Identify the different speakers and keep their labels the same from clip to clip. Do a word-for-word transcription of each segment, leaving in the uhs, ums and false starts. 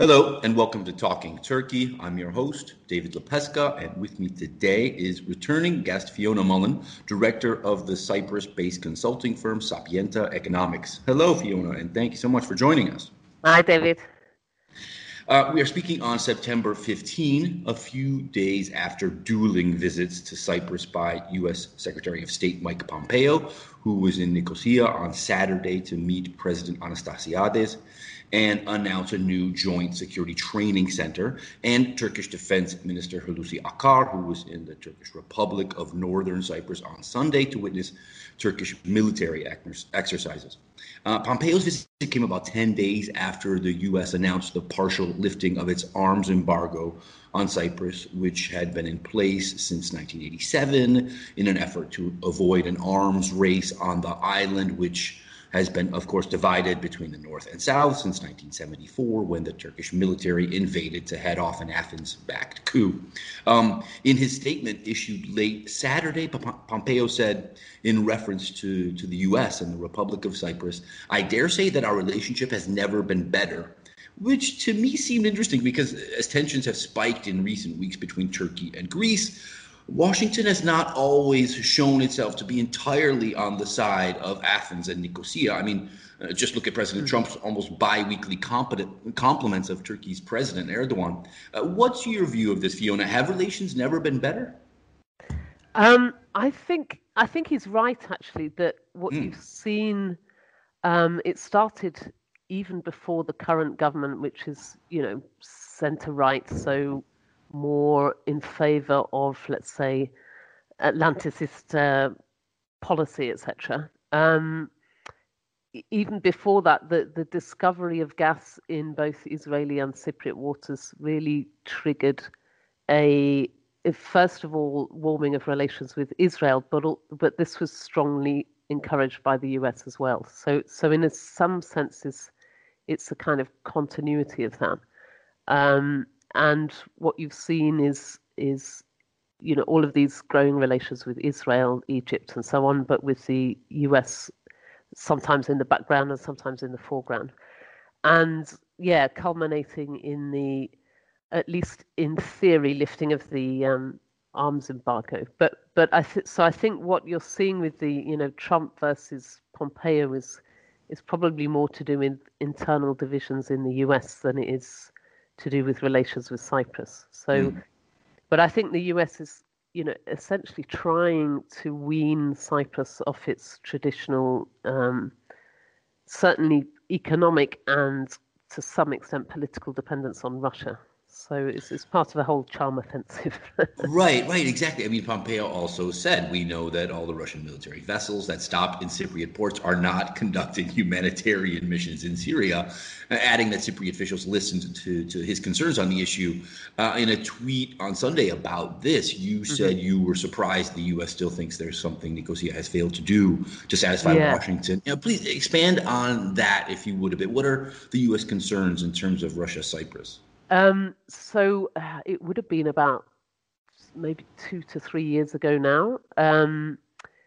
Speaker 1: Hello and welcome to Talking Turkey. I'm your host, David Lepesca, and with me today is returning guest Fiona Mullen, director of the Cyprus-based consulting firm Sapienta Economics. Hello, Fiona, and thank you so much for joining us.
Speaker 2: Hi, David.
Speaker 1: Uh, we are speaking on September fifteenth, a few days after dueling visits to Cyprus by U S Secretary of State Mike Pompeo, who was in Nicosia on Saturday to meet President Anastasiades and announce a new joint security training center, and Turkish Defense Minister Hulusi Akar, who was in the Turkish Republic of Northern Cyprus on Sunday to witness Turkish military exercises. Uh, Pompeo's visit came about ten days after the U S announced the partial lifting of its arms embargo on Cyprus, which had been in place since nineteen eighty-seven in an effort to avoid an arms race on the island, which has been, of course, divided between the North and South since nineteen seventy-four, when the Turkish military invaded to head off an Athens-backed coup. Um, in his statement issued late Saturday, Pompeo said, in reference to, to the U S and the Republic of Cyprus, "I dare say that our relationship has never been better," which to me seemed interesting because as tensions have spiked in recent weeks between Turkey and Greece, Washington has not always shown itself to be entirely on the side of Athens and Nicosia. I mean, uh, just look at President Trump's almost bi-weekly compliments of Turkey's President Erdogan. Uh, what's your view of this, Fiona? Have relations never been better?
Speaker 2: Um, I think I think he's right, actually, that what
Speaker 1: Mm.
Speaker 2: you've seen, um, it started even before the current government, which is, you know, centre-right, so more in favour of, let's say, Atlanticist uh, policy, et cetera. Um, even before that, the, the discovery of gas in both Israeli and Cypriot waters really triggered a, first of all, warming of relations with Israel, but but this was strongly encouraged by the U S as well. So, so in a, some senses, it's a kind of continuity of that. Um, and what you've seen is is you know all of these growing relations with Israel, Egypt, and so on, but with the U S sometimes in the background and sometimes in the foreground, and yeah, culminating in the, at least in theory, lifting of the um, arms embargo. But but I th- so I think what you're seeing with the you know Trump versus Pompeo is is probably more to do with internal divisions in the U S than it is to do with relations with Cyprus. So, mm. but I think the U S is, you know, essentially trying to wean Cyprus off its traditional, um, certainly economic and to some extent political dependence on Russia. So it's, it's part of a whole charm offensive.
Speaker 1: Right, right, exactly. I mean, Pompeo also said, we know that all the Russian military vessels that stopped in Cypriot ports are not conducting humanitarian missions in Syria, adding that Cypriot officials listened to, to his concerns on the issue. Uh, in a tweet on Sunday about this, you mm-hmm. said you were surprised the U S still thinks there's something Nicosia has failed to do to satisfy yeah. Washington. You know, please expand on that, if you would, a bit. What are the U S concerns in terms of Russia-Cyprus?
Speaker 2: Um, so uh, it would have been about maybe two to three years ago now. Um,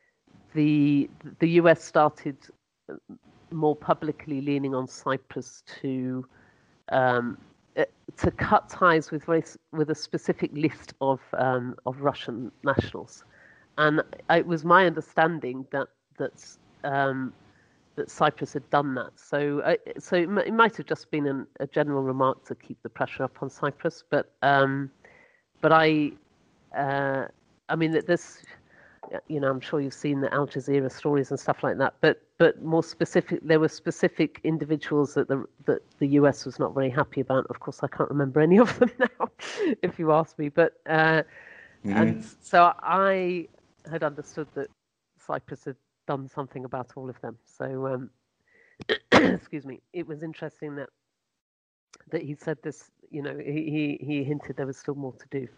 Speaker 2: the the U S started more publicly leaning on Cyprus to um, to cut ties with very, with a specific list of um, of Russian nationals, and it was my understanding that that. Um, that Cyprus had done that. So uh, so it, m- it might have just been an, a general remark to keep the pressure up on Cyprus. But um, but I, uh, I mean, this, you know, I'm sure you've seen the Al Jazeera stories and stuff like that. But but more specific, there were specific individuals that the that the U S was not very happy about. Of course, I can't remember any of them now, if you ask me. But uh, mm-hmm. and so I had understood that Cyprus had done something about all of them. So, um, excuse me. It was interesting that that he said this. You know, he he hinted there was still more to do.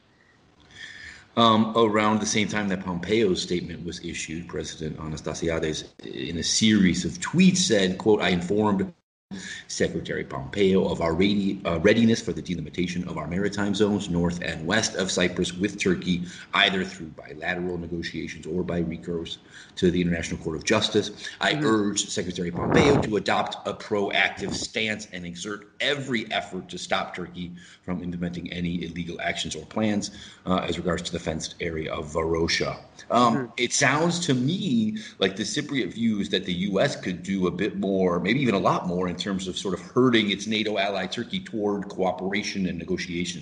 Speaker 1: Um, around the same time that Pompeo's statement was issued, President Anastasiades, in a series of tweets, said, "quote I informed Secretary Pompeo of our ready, uh, readiness for the delimitation of our maritime zones north and west of Cyprus with Turkey, either through bilateral negotiations or by recourse to the International Court of Justice. I mm-hmm. urge Secretary Pompeo to adopt a proactive stance and exert every effort to stop Turkey from implementing any illegal actions or plans uh, as regards to the fenced area of Varosha. Um, mm-hmm. It sounds to me like the Cypriot views that the U S could do a bit more, maybe even a lot more, in terms of sort of herding its NATO ally Turkey toward cooperation and negotiation.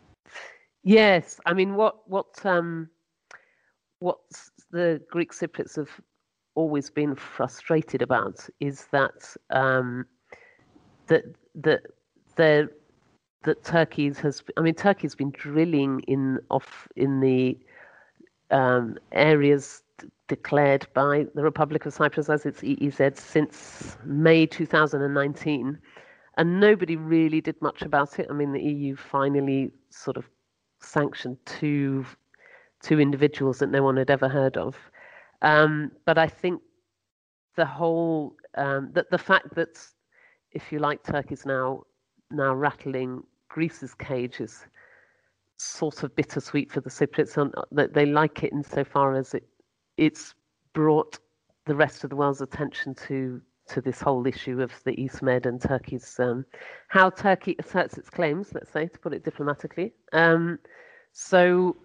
Speaker 2: Yes, I mean, what what um, what the Greek Cypriots have always been frustrated about is that um, that that that that Turkey has. I mean, Turkey's been drilling in off in the um, areas d- declared by the Republic of Cyprus as its E E Z since May two thousand nineteen. And nobody really did much about it. I mean, the E U finally sort of sanctioned two, two individuals that no one had ever heard of. Um, but I think the whole, um, that the fact that, if you like, Turkey's now now rattling Greece's cage is sort of bittersweet for the Cypriots. And that they like it insofar as it it's brought the rest of the world's attention to. to this whole issue of the East Med and Turkey's, um, how Turkey asserts its claims, let's say, to put it diplomatically. Um, so,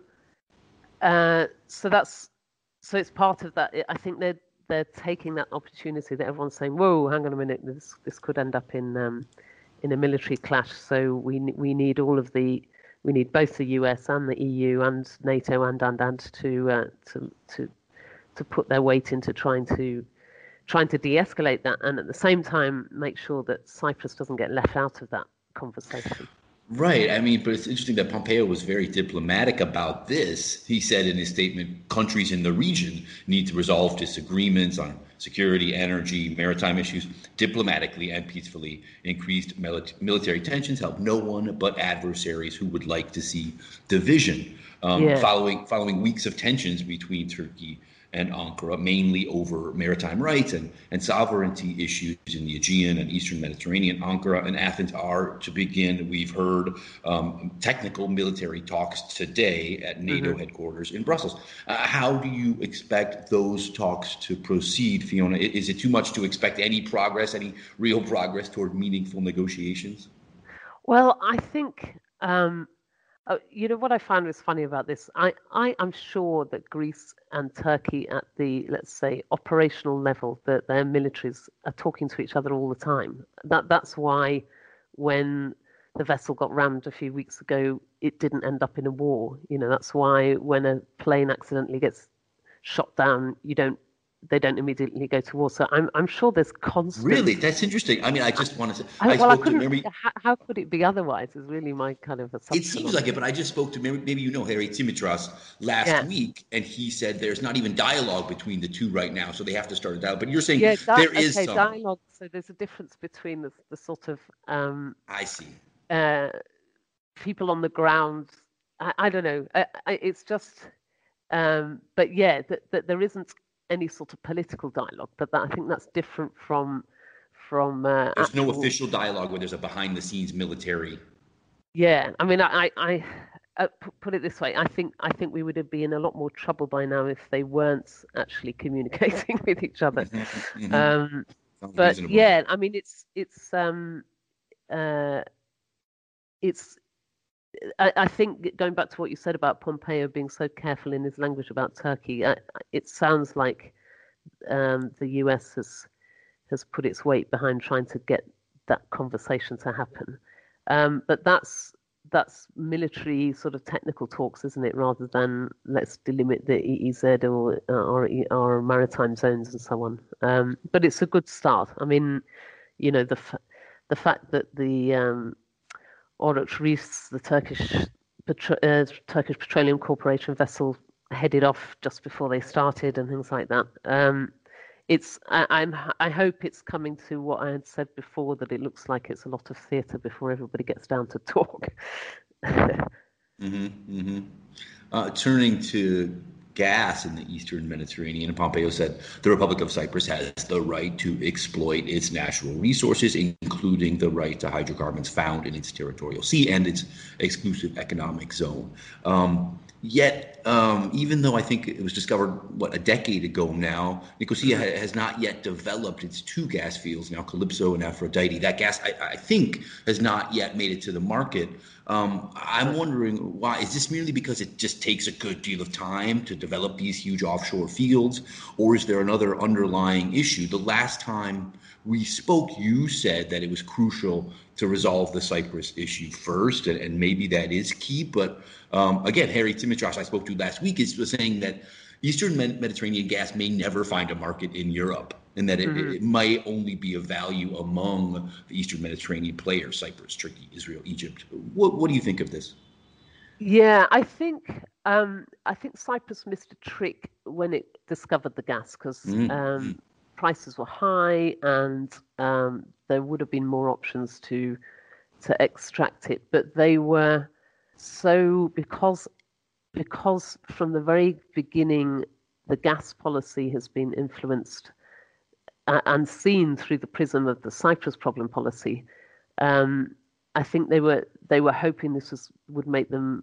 Speaker 2: uh, so that's, so it's part of that. I think they're, they're taking that opportunity that everyone's saying, whoa, hang on a minute, this, this could end up in, um, in a military clash. So we, we need all of the, we need both the U S and the E U and NATO and, and, and to, uh, to, to, to put their weight into trying to, trying to de-escalate that, and at the same time make sure that Cyprus doesn't get left out of that conversation.
Speaker 1: Right. I mean, but it's interesting that Pompeo was very diplomatic about this. He said in his statement, countries in the region need to resolve disagreements on security, energy, maritime issues diplomatically and peacefully. Increased military tensions help no one but adversaries who would like to see division. Um, yeah. Following following weeks of tensions between Turkey and Ankara, mainly over maritime rights and, and sovereignty issues in the Aegean and Eastern Mediterranean. Ankara and Athens are, to begin, we've heard, um, technical military talks today at NATO mm-hmm. headquarters in Brussels. Uh, how do you expect those talks to proceed, Fiona? Is it too much to expect any progress, any real progress toward meaningful negotiations?
Speaker 2: Well, I think... Um... Uh, you know, what I found was funny about this, I, I am sure that Greece and Turkey at the, let's say, operational level, that their militaries are talking to each other all the time. That That's why when the vessel got rammed a few weeks ago, it didn't end up in a war. You know, that's why when a plane accidentally gets shot down, you don't they don't immediately go to war. So I'm I'm sure there's constant.
Speaker 1: Really, that's interesting. I mean, I just wanted to.
Speaker 2: I,
Speaker 1: I
Speaker 2: well, I
Speaker 1: spoke to Mary.
Speaker 2: How, how could it be otherwise? Is really my kind of assumption.
Speaker 1: It seems like it, but I just spoke to Mary, maybe you know Harry Dimitras last yeah. week, and he said there's not even dialogue between the two right now, so they have to start a dialogue. But you're saying
Speaker 2: yeah, di-
Speaker 1: there is
Speaker 2: okay,
Speaker 1: some
Speaker 2: dialogue. So there's a difference between the the sort of. Um,
Speaker 1: I see.
Speaker 2: Uh, people on the ground. I, I don't know. I, I, it's just. Um, but yeah, that, that there isn't any sort of political dialogue, but that, I think that's different from from. Uh,
Speaker 1: there's
Speaker 2: actual...
Speaker 1: no official dialogue where there's a behind-the-scenes military.
Speaker 2: Yeah, I mean, I, I, I put it this way: I think I think we would have been in a lot more trouble by now if they weren't actually communicating with each other. Mm-hmm. Um, but reasonable. Yeah, I mean, it's it's um, uh, it's. I, I think going back to what you said about Pompeo being so careful in his language about Turkey, I, it sounds like um, the U S has has put its weight behind trying to get that conversation to happen. Um, but that's that's military sort of technical talks, isn't it? Rather than let's delimit the E E Z or our, our maritime zones and so on. Um, but it's a good start. I mean, you know, the the fact that the um, Oruç Reis, the Turkish Petro- uh, Turkish Petroleum Corporation vessel, headed off just before they started and things like that. Um, it's I, I'm I hope it's coming to what I had said before, that it looks like it's a lot of theatre before everybody gets down to talk.
Speaker 1: mm-hmm, mm-hmm. Uh, turning to gas in the Eastern Mediterranean. And Pompeo said the Republic of Cyprus has the right to exploit its natural resources, including the right to hydrocarbons found in its territorial sea and its exclusive economic zone. Um, Yet, um, even though I think it was discovered, what, a decade ago now, Nicosia ha- has not yet developed its two gas fields, now Calypso and Aphrodite. That gas, I, I think, has not yet made it to the market. Um, I'm wondering why. Is this merely because it just takes a good deal of time to develop these huge offshore fields, or is there another underlying issue? The last time we spoke, you said that it was crucial to resolve the Cyprus issue first, and, and maybe that is key. But um, again, Harry Timitrosh, I spoke to last week, is was saying that Eastern Mediterranean gas may never find a market in Europe, and that it,
Speaker 2: Mm-hmm.
Speaker 1: it might only be of value among the Eastern Mediterranean players: Cyprus, Turkey, Israel, Egypt. What, what do you think of this?
Speaker 2: Yeah, I think um, I think Cyprus missed a trick when it discovered the gas because
Speaker 1: Mm-hmm.
Speaker 2: um, prices were high and um, there would have been more options to to extract it, but they were so because because from the very beginning the gas policy has been influenced uh, and seen through the prism of the Cyprus problem policy. Um, I think they were they were hoping this was would make them.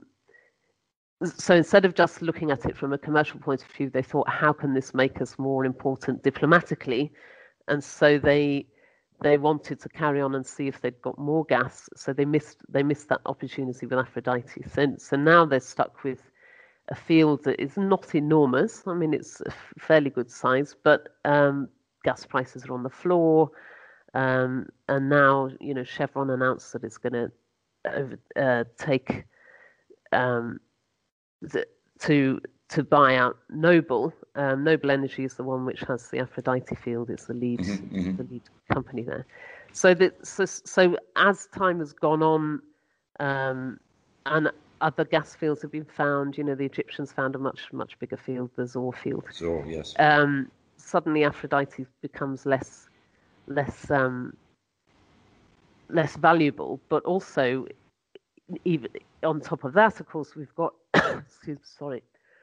Speaker 2: So instead of just looking at it from a commercial point of view, they thought, how can this make us more important diplomatically? And so they they wanted to carry on and see if they'd got more gas. So they missed they missed that opportunity with Aphrodite. So, so now they're stuck with a field that is not enormous. I mean, it's a fairly good size, but um, gas prices are on the floor. Um, and now, you know, Chevron announced that it's going to uh, take um, to to buy out Noble. Um, Noble Energy is the one which has the Aphrodite field. It's the lead
Speaker 1: Mm-hmm, mm-hmm.
Speaker 2: the lead company there. So that so, so as time has gone on, um, and other gas fields have been found. You know, the Egyptians found a much much bigger field, the Zohr field.
Speaker 1: So yes.
Speaker 2: Um, suddenly, Aphrodite becomes less less um, less valuable, but also even on top of that, of course, we've got. excuse, sorry.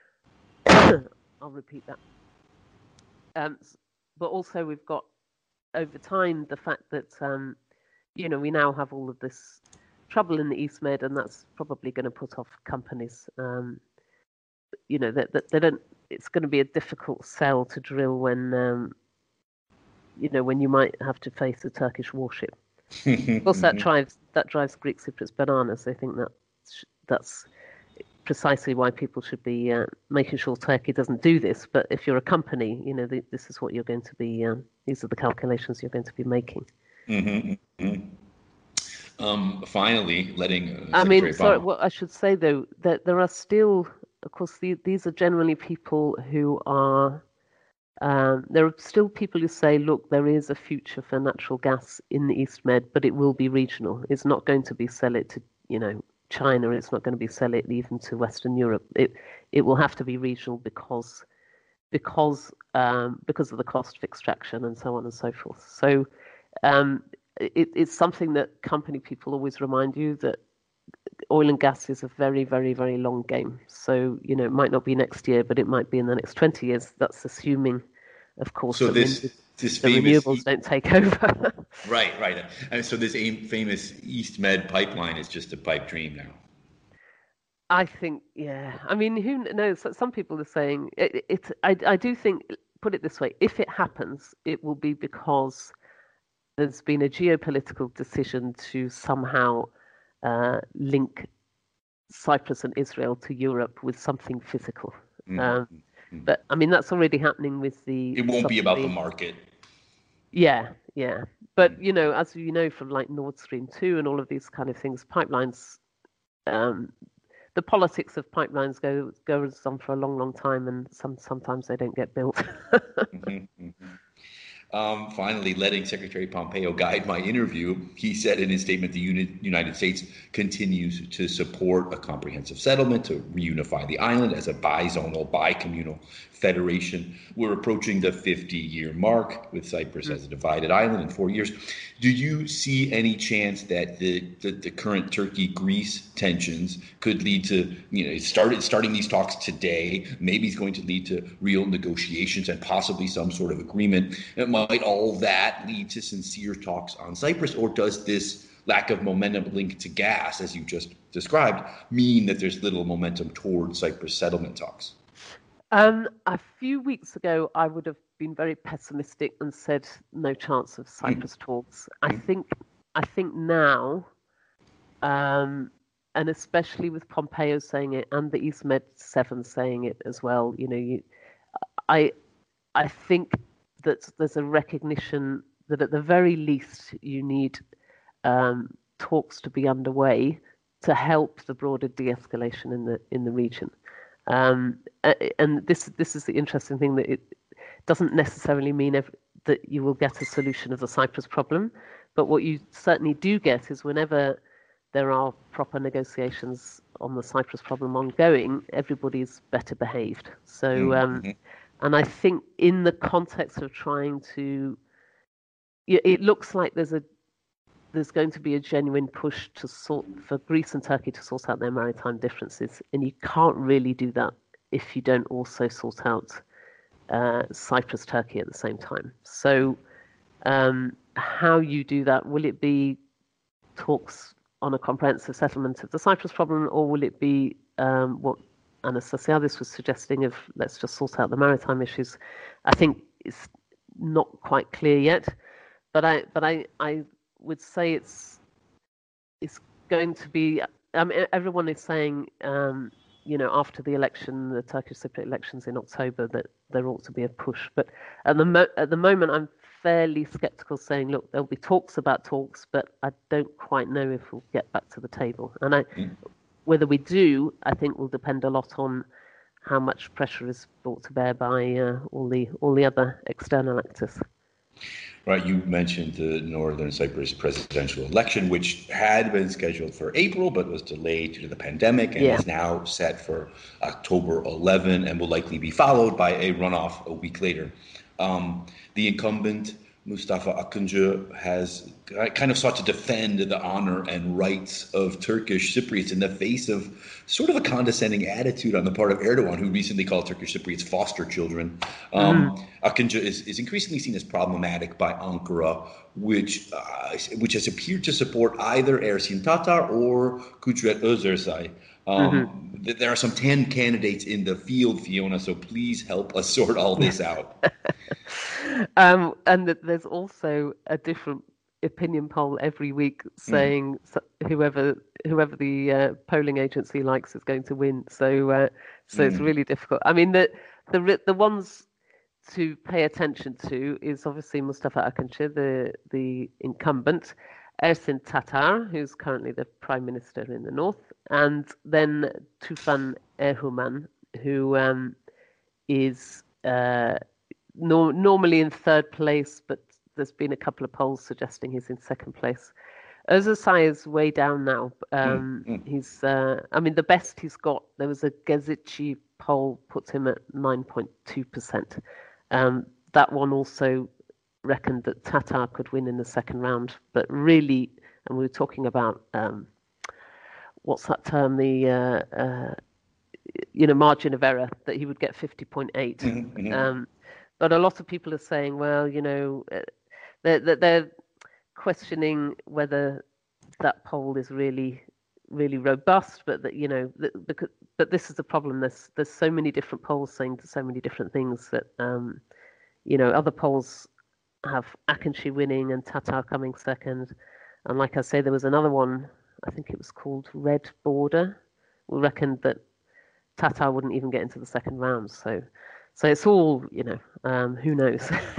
Speaker 2: I'll repeat that. Um, but also we've got over time the fact that um, you know we now have all of this trouble in the East Med, and that's probably going to put off companies. Um, you know that, that they don't. It's going to be a difficult sell to drill when um, you know when you might have to face a Turkish warship. Of course, that drives that drives Greek Cypriots bananas. They think that that's precisely why people should be uh, making sure Turkey doesn't do this. But if you're a company, you know, the, this is what you're going to be, um, these are the calculations you're going to be making.
Speaker 1: Mm-hmm, mm-hmm. Um, finally, letting uh,
Speaker 2: I
Speaker 1: Secretary
Speaker 2: mean, sorry,
Speaker 1: Obama.
Speaker 2: what I should say, though, that there are still, of course, the, these are generally people who are, um, there are still people who say, look, there is a future for natural gas in the East Med, but it will be regional. It's not going to be sell it to, you know, China. It's not going to be sell it even to Western Europe. It it will have to be regional because because um, because of the cost of extraction and so on and so forth. So um, it, it's something that company people always remind you that oil and gas is a very very very long game. So you know it might not be next year, but it might be in the next twenty years. That's assuming, of course,
Speaker 1: So
Speaker 2: that
Speaker 1: this this
Speaker 2: the
Speaker 1: famous
Speaker 2: renewables don't take over.
Speaker 1: right, right. And so this aim, famous East Med pipeline is just a pipe dream now.
Speaker 2: I think, yeah. I mean, who knows? Some people are saying it. it I, I do think. Put it this way: if it happens, it will be because there's been a geopolitical decision to somehow uh, link Cyprus and Israel to Europe with something physical.
Speaker 1: Mm-hmm.
Speaker 2: Um, but I mean, that's already happening with the.
Speaker 1: It won't be about the
Speaker 2: submarine.
Speaker 1: market.
Speaker 2: Yeah, yeah. But you know, as you know from like Nord Stream two and all of these kind of things, pipelines. Um, the politics of pipelines go goes on for a long, long time, and some sometimes they don't get built.
Speaker 1: Mm-hmm, mm-hmm. Um, finally, letting Secretary Pompeo guide my interview, he said in his statement the Uni- United States continues to support a comprehensive settlement to reunify the island as a bizonal, bicommunal federation. We're approaching the fifty-year mark with Cyprus
Speaker 2: Mm.
Speaker 1: as a divided island in four years. Do you see any chance that the, the, the current Turkey-Greece tensions could lead to, you know, started starting these talks today, maybe it's going to lead to real negotiations and possibly some sort of agreement? It might all that lead to sincere talks on Cyprus, or does this lack of momentum linked to gas, as you just described, mean that there's little momentum toward Cyprus settlement talks?
Speaker 2: Um, a few weeks ago, I would have been very pessimistic and said no chance of Cyprus mm. talks. I mm. think, I think now, um, and especially with Pompeo saying it and the East Med Seven saying it as well, you know, you, I, I think that there's a recognition that at the very least you need um, talks to be underway to help the broader de-escalation in the in the region. Um, and this this is the interesting thing, that it doesn't necessarily mean every, that you will get a solution of the Cyprus problem, but what you certainly do get is whenever there are proper negotiations on the Cyprus problem ongoing, everybody's better behaved. So, um, mm-hmm. and I think in the context of trying to, it looks like there's a there's going to be a genuine push to sort for Greece and Turkey to sort out their maritime differences, and you can't really do that if you don't also sort out uh, Cyprus, Turkey at the same time. So, um, how you do that? Will it be talks on a comprehensive settlement of the Cyprus problem, or will it be um, what Anastasiadis was suggesting of let's just sort out the maritime issues? I think it's not quite clear yet, but I but I I. would say it's it's going to be. I mean, everyone is saying, um, you know, after the election, the Turkish Cypriot elections in October, that there ought to be a push. But at the mo- at the moment, I'm fairly sceptical, saying, look, there'll be talks about talks, but I don't quite know if we'll get back to the table. And I, mm. whether we do, I think will depend a lot on how much pressure is brought to bear by uh, all the all the other external actors.
Speaker 1: Right, you mentioned the Northern Cyprus presidential election, which had been scheduled for April, but was delayed due to the pandemic, and yeah. is now set for October eleventh, and will likely be followed by a runoff a week later. Um, the incumbent, Mustafa Akıncı, has kind of sought to defend the honor and rights of Turkish Cypriots in the face of sort of a condescending attitude on the part of Erdogan, who recently called Turkish Cypriots foster children. Um, mm. Akıncı is, is increasingly seen as problematic by Ankara, which uh, which has appeared to support either Ersin Tatar or Kudret Özersay. Um, mm-hmm. th- there are some ten candidates in the field, Fiona, so please help us sort all this out.
Speaker 2: um, and there's also a different opinion poll every week saying mm. whoever whoever the uh, polling agency likes is going to win. So uh, so mm. it's really difficult. I mean, the the the ones to pay attention to is obviously Mustafa Akıncı, the the incumbent, Ersin Tatar, who's currently the prime minister in the north, and then Tufan Erhuman, who um, is uh, no, normally in third place, but there's been a couple of polls suggesting he's in second place. Özersay is way down now. Um, mm, mm. He's, uh, I mean, the best he's got, there was a Gazici poll puts him at nine point two percent. Um, that one also reckoned that Tatar could win in the second round, but really, and we were talking about um, what's that term, the uh, uh, you know margin of error, that he would get fifty point eight. Mm-hmm. Um, but a lot of people are saying, well, you know, they're, they're questioning whether that poll is really really robust, but that you know because but this is the problem. There's there's so many different polls saying so many different things that um, you know other polls have Akıncı winning and Tatar coming second, and like I say, there was another one. I think it was called Red Border. We reckoned that Tatar wouldn't even get into the second round. So, so it's all you know. Um, who knows?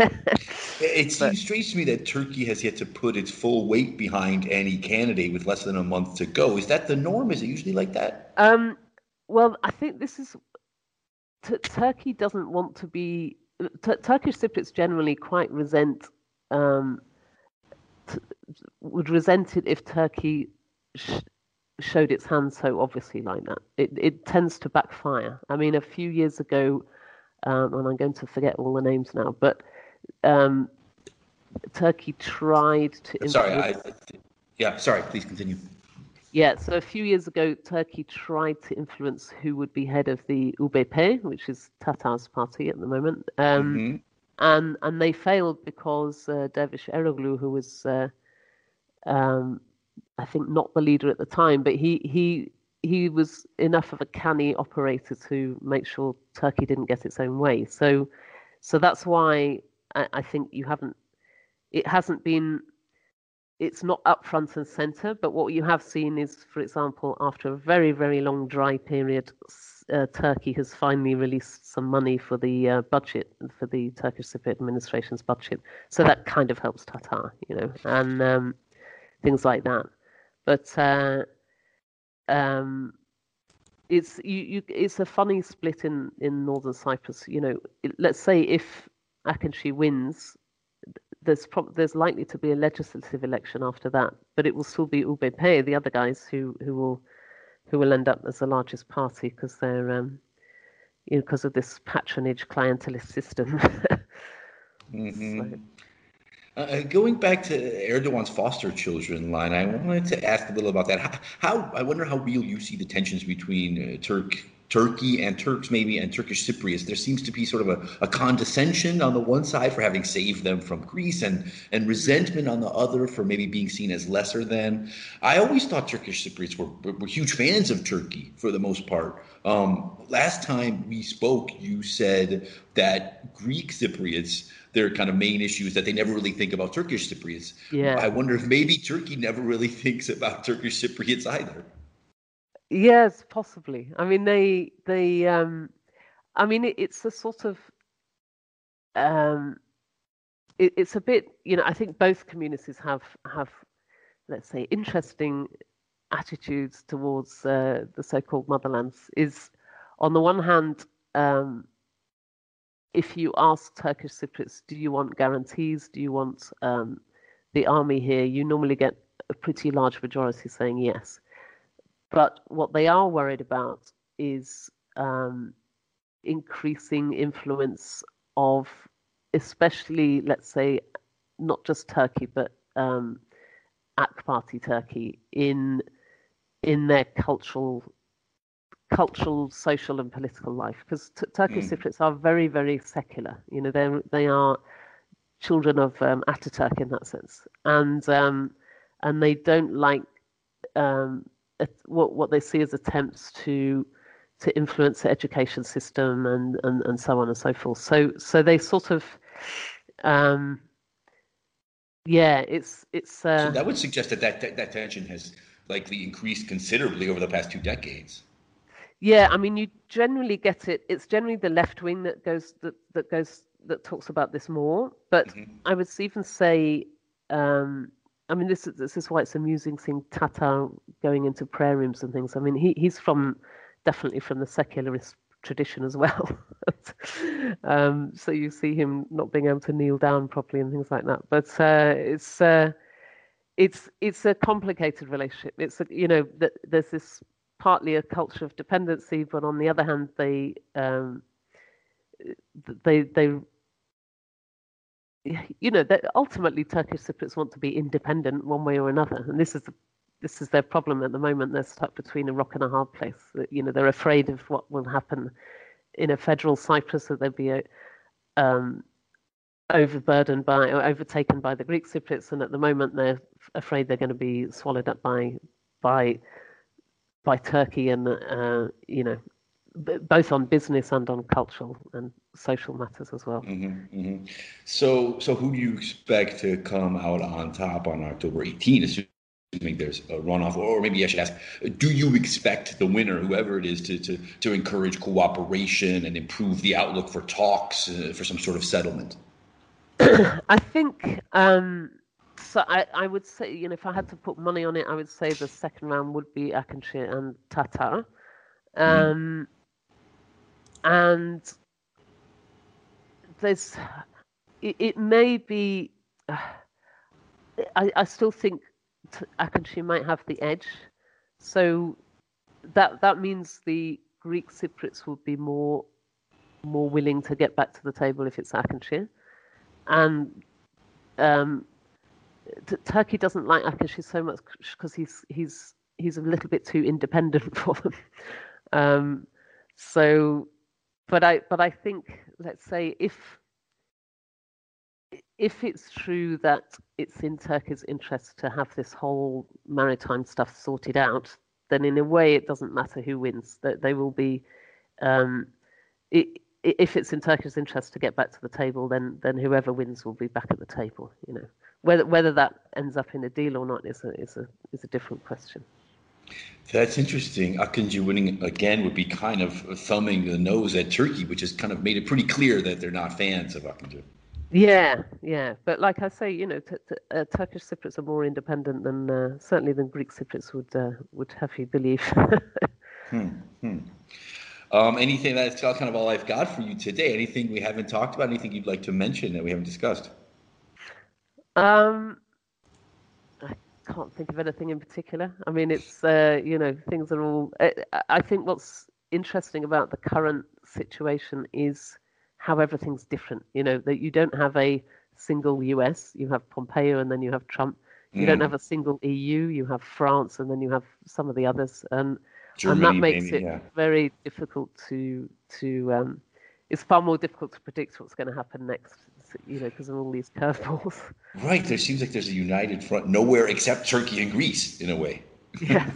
Speaker 1: It seems but, strange to me that Turkey has yet to put its full weight behind any candidate with less than a month to go. Is that the norm? Is it usually like that?
Speaker 2: Um, well, I think this is t- Turkey doesn't want to be T- Turkish Cypriots generally quite resent um, t- would resent it if Turkey sh- showed its hand so obviously like that. It it tends to backfire. I mean, a few years ago, um, and I'm going to forget all the names now, but um, Turkey tried to
Speaker 1: Sorry, I,
Speaker 2: influence.
Speaker 1: yeah, sorry, please continue.
Speaker 2: Yeah, so a few years ago, Turkey tried to influence who would be head of the U B P, which is Tatar's party at the moment, um,
Speaker 1: Mm-hmm.
Speaker 2: and and they failed because uh, Dervish Eroglu, who was uh, um, I think not the leader at the time, but he he he was enough of a canny operator to make sure Turkey didn't get its own way. So so that's why I, I think you haven't. It hasn't been. It's not up front and center, but what you have seen is, for example, after a very very long dry period, uh, Turkey has finally released some money for the uh, budget for the Turkish Cypriot administration's budget. So that kind of helps Tatar, you know, and um, things like that. But uh, um, it's you, you it's a funny split in in northern Cyprus. You know, it, let's say if Akıncı wins, there's prob- there's likely to be a legislative election after that, but it will still be U B P, the other guys who who will who will end up as the largest party because they're um, you know, because of this patronage clientelist system.
Speaker 1: Mm-hmm.
Speaker 2: So.
Speaker 1: Uh, going back to Erdogan's foster children line, I wanted to ask a little about that. How, how I wonder how real you see the tensions between uh, Turk, Turkey and Turks, maybe, and Turkish Cypriots. There seems to be sort of a, a condescension on the one side for having saved them from Greece, and and resentment on the other for maybe being seen as lesser than. I always thought Turkish Cypriots were, were, were huge fans of Turkey for the most part. Um, last time we spoke, you said that Greek Cypriots, their kind of main issue is that they never really think about Turkish Cypriots.
Speaker 2: Yeah.
Speaker 1: I wonder if maybe Turkey never really thinks about Turkish Cypriots either.
Speaker 2: Yes, possibly. I mean, they they um, I mean, it, it's a sort of um, it, it's a bit, you know, I think both communities have have let's say interesting attitudes towards uh, the so-called motherlands. Is on the one hand, um, if you ask Turkish Cypriots, do you want guarantees? Do you want um, the army here? You normally get a pretty large majority saying yes. But what they are worried about is um, increasing influence of, especially, let's say, not just Turkey, but um, A K Party Turkey in in their cultural, cultural, social, and political life. Because t- Turkish
Speaker 1: Mm.
Speaker 2: Cypriots are very, very secular. You know, they they are children of um, Ataturk in that sense, and um, and they don't like um, what what they see as attempts to to influence the education system and, and, and so on and so forth. So so they sort of um, yeah, it's it's
Speaker 1: So
Speaker 2: uh,
Speaker 1: that would suggest that, that that that tension has likely increased considerably over the past two decades.
Speaker 2: yeah. I mean, you generally get it. It's generally the left wing that goes that that goes that talks about this more. But
Speaker 1: Mm-hmm.
Speaker 2: I would even say. Um, I mean, this is this is why it's amusing seeing Tatar going into prayer rooms and things. I mean, he he's from definitely from the secularist tradition as well. um, so you see him not being able to kneel down properly and things like that. But uh, it's uh, it's it's a complicated relationship. It's a, you know th- there's this partly a culture of dependency, but on the other hand, they um, they they you know that ultimately Turkish Cypriots want to be independent one way or another, and this is the, this is their problem at the moment. They're stuck between a rock and a hard place. You know, they're afraid of what will happen in a federal Cyprus, that they'll be a, um, overburdened by or overtaken by the Greek Cypriots, and at the moment they're afraid they're going to be swallowed up by by by Turkey, and uh, you know, both on business and on cultural and social matters as well.
Speaker 1: Mm-hmm, mm-hmm. So, so who do you expect to come out on top on October eighteenth, assuming there's a runoff? Or maybe I should ask, do you expect the winner, whoever it is, to to, to encourage cooperation and improve the outlook for talks uh, for some sort of settlement?
Speaker 2: I think um, so. I, I would say, you know, if I had to put money on it, I would say the second round would be Akıncı and Tatar.
Speaker 1: Mm-hmm.
Speaker 2: Um, and there's, it, it may be. Uh, I, I still think Akıncı might have the edge, so that that means the Greek Cypriots will be more more willing to get back to the table if it's Akıncı, and um, t- Turkey doesn't like Akıncı so much because he's he's he's a little bit too independent for them. Um, so, but I but I think, let's say, if if it's true that it's in Turkey's interest to have this whole maritime stuff sorted out, then in a way it doesn't matter who wins. That they will be, um, it, if it's in Turkey's interest to get back to the table, then then whoever wins will be back at the table. You know, whether whether that ends up in a deal or not is a is a is a different question.
Speaker 1: That's interesting. Akıncı winning again would be kind of thumbing the nose at Turkey, which has kind of made it pretty clear that they're not fans of Akıncı.
Speaker 2: Yeah, yeah, but like I say, you know, t- t- uh, Turkish Cypriots are more independent than uh, certainly than Greek Cypriots would uh, would have you believe.
Speaker 1: hmm, hmm. Um, anything that's kind of all I've got for you today. Anything we haven't talked about? Anything you'd like to mention that we haven't discussed?
Speaker 2: Um, I can't think of anything in particular. I mean, it's uh, you know, things are all. I, I think what's interesting about the current situation is how everything's different, you know, that you don't have a single U S, you have Pompeo and then you have Trump. You mm. don't have a single E U, you have France and then you have some of the others. And, Germany, and that makes maybe, it yeah. very difficult to, to um, it's far more difficult to predict what's going to happen next, you know, because of all these curveballs.
Speaker 1: Right, there seems like there's a united front nowhere except Turkey and Greece, in a way.
Speaker 2: Yes.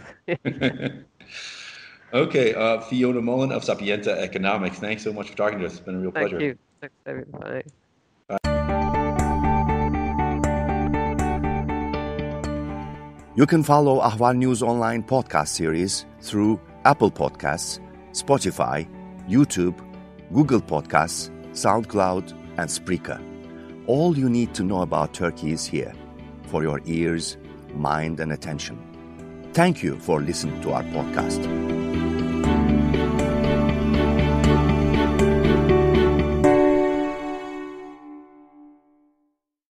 Speaker 1: Okay, uh, Fiona Mullen of Sapienta Economics. Thanks so much for talking to us. It's been a real
Speaker 2: Thank
Speaker 1: pleasure.
Speaker 2: You. Thanks, David. Bye.
Speaker 1: Bye.
Speaker 3: You can follow Ahval News Online podcast series through Apple Podcasts, Spotify, YouTube, Google Podcasts, SoundCloud, and Spreaker. All you need to know about Turkey is here for your ears, mind, and attention. Thank you for listening to our podcast.